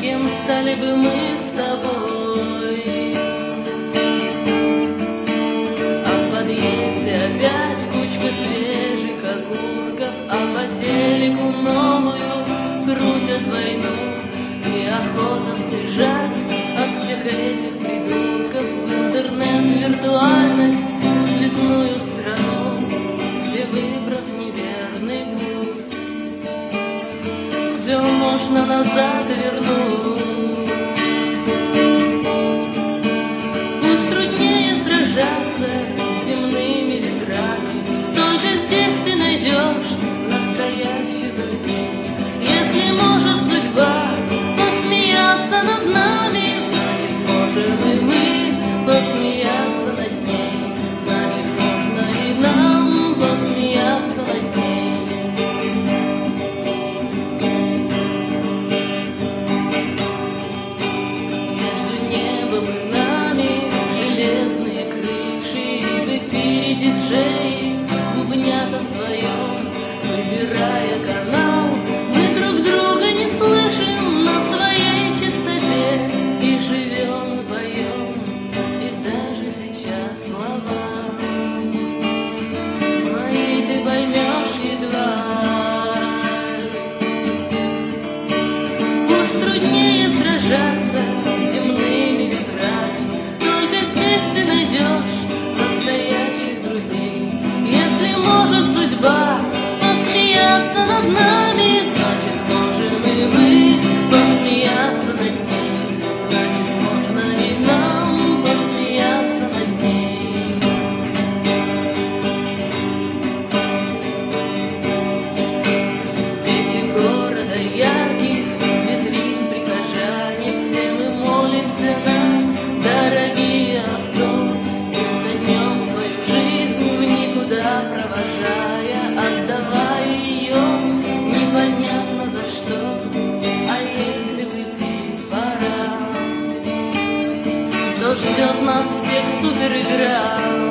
кем стали бы мы с тобой. А в подъезде опять кучка свежих окурков, а по телеку новую крутят войну. И охота сбежать от всех этих придурков в интернет, в виртуальность, в цветную страну, где, выбрав неверный путь, все можно назад вернуть. Пусть труднее сражаться с земными ветрами, только здесь ты найдешь настоящих друзей. Если может судьба посмеяться над нами, значит можем и мы посмеяться над ней, значит можно и нам посмеяться над ней. Между небом и нами железные крыши, и в эфире диджеи бубнят о своем, выбирая канал. Мы друг друга не слышим на своей чистоте и живем, и поем, и даже сейчас слова мои ты поймешь едва. Пусть труднее сражаться с земными ветрами, только здесь ты найдешь настоящих друзей. Если может судьба посмеяться над нами, значит можем и мы посмеяться над ней, значит можно и нам посмеяться над ней. Дети города ярких витрин, прихожане, все мы молимся на дорогие авто, день за днем свою жизнь в никуда провожая, отдавая ее непонятно за что. А если уйти пора, то ждет нас всех суперигра.